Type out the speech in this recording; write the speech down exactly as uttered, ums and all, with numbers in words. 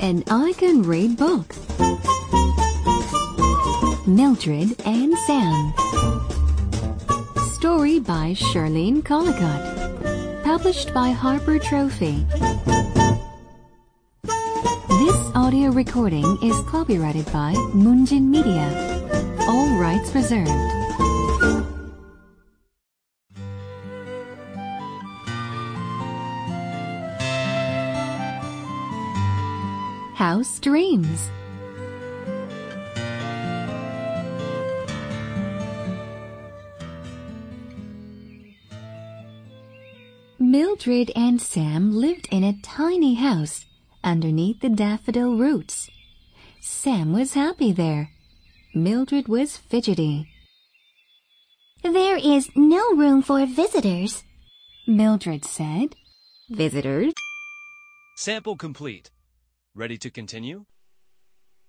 and I can read book. Mildred and Sam. Story by Charlene Collicott. Published by Harper Trophy. This audio recording is copyrighted by Moonjin Media. All rights reserved. House Dreams. Mildred and Sam lived in a tiny house underneath the daffodil roots. Sam was happy there. Mildred was fidgety. There is no room for visitors, Mildred said. Visitors? Sample complete. Ready to continue?